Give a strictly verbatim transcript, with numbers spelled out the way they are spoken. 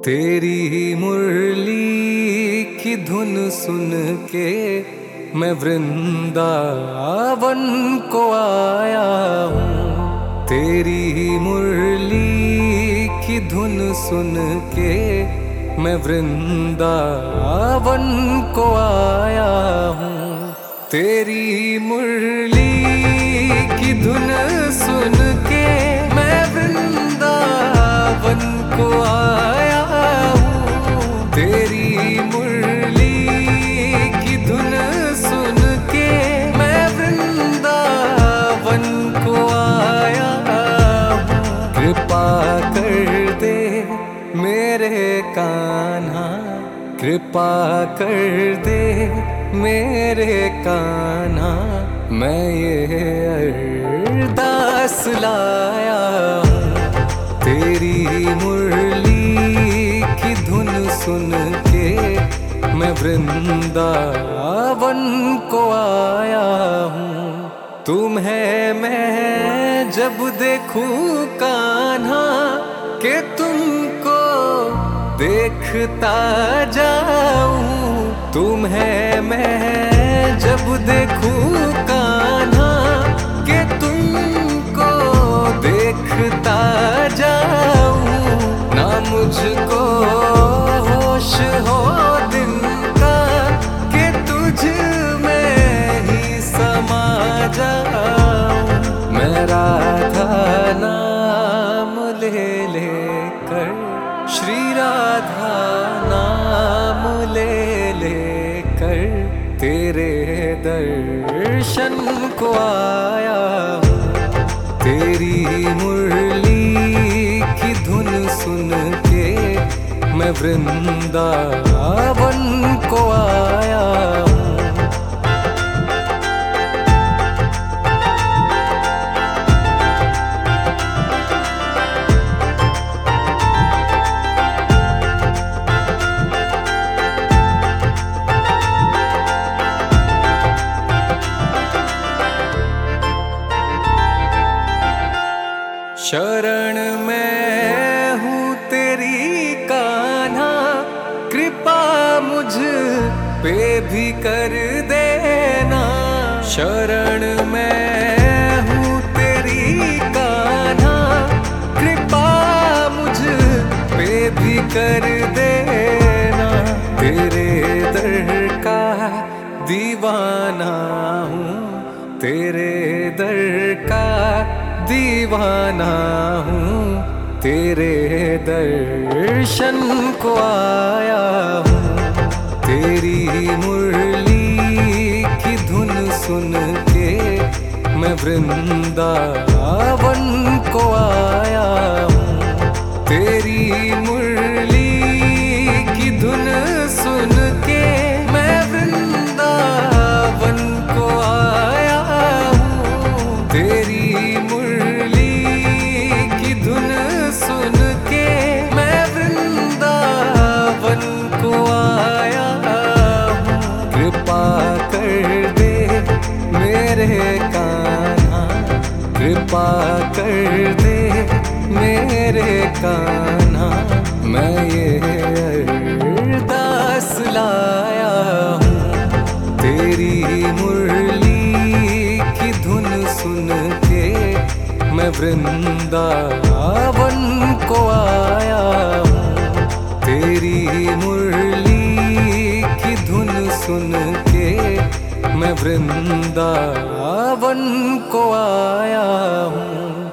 तेरी ही मुरली की धुन सुन के मैं वृंदावन को आया हूँ। तेरी ही मुरली की धुन सुन के मैं वृंदावन को आया हूँ। तेरी मुरली की धुन सुन के मैं वृंदावन को आया हूँ। तेरी मुरली की धुन सुन के मैं वृंदावन को आया हूँ। कृपा कर दे मेरे कान्हा, कृपा कर दे मेरे कान्हा, मैं ये अरदास लाया हूँ। तेरी मुरली की धुन सुन के मैं वृंदावन को आया हूँ। तुम्हें मैं जब देखूं कान्हा के तुमको देखता जाऊं। तुम्हें मैं जब देखूं कान्हा के तुमको देखता जाऊं। ना मुझको होश हो दिन का कि तुझ में ही समा जाऊं। मैं राधा नाम ले लेकर, श्री राधा नाम ले लेकर तेरे दर्शन को आया हूँ। तेरी मुरली की धुन सुन के मैं वृंदावन को आया हूँ। शरण मैं हूँ तेरी कान्हा, कृपा मुझ पे भी कर देना। शरण मैं हूँ तेरी कान्हा, कृपा मुझ पे भी कर देना। तेरे दर का दीवाना हूँ, तेरे दर का दीवाना हूँ, तेरे दर्शन को आया हूँ। तेरी मुरली की धुन सुन के मैं वृंदावन को आया हूँ। तेरी मुरली की धुन सुन के मैं वृंदावन को आया हूँ। तेरी सुन के मैं वृंदावन को आया हूँ। कृपा कर दे मेरे कान्हा, कृपा कर दे मेरे कान्हा, मैं ये अरदास लाया हूँ। तेरी मुरली की धुन सुन के मैं वृंदावन को आया हूँ। तेरी मुरली की धुन सुन के मैं वृंदावन को आया हूँ।